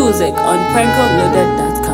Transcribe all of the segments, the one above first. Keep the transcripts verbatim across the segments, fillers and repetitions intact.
music on pranko loaded dot com.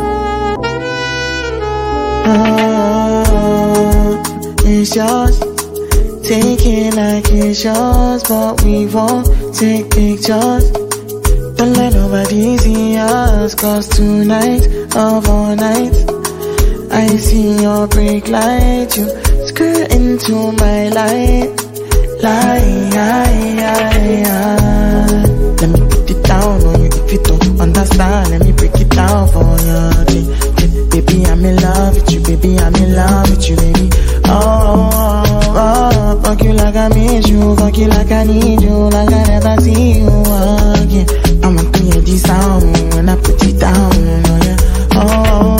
Oh, it's yours. Take it like it's yours, but we won't take pictures. Don't let nobody see us, cause tonight of all nights I see your brake light, you skirt into my light. Lie, lie, lie, lie. Let me put it down on you if you don't understand. Let me break it down for you. Baby, I'm in love with you, baby, I'm in love with you, baby. Oh, oh, oh, oh, fuck you like I miss you, fuck you like I need you, like I never see you again. I'ma hear this sound when I put it down, oh yeah. Oh, oh,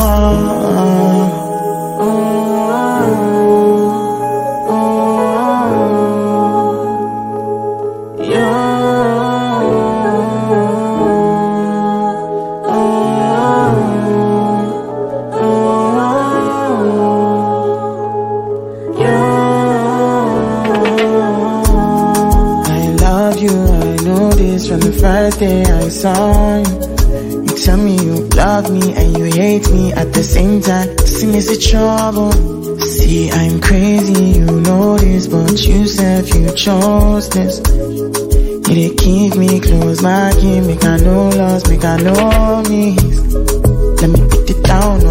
oh, oh, oh, yeah. From the first day I saw you, you tell me you love me and you hate me at the same time. See me see trouble. See, I'm crazy, you know this, but you said you chose this. You did keep me close, my key, make I know loss, make I know me. Let me put it down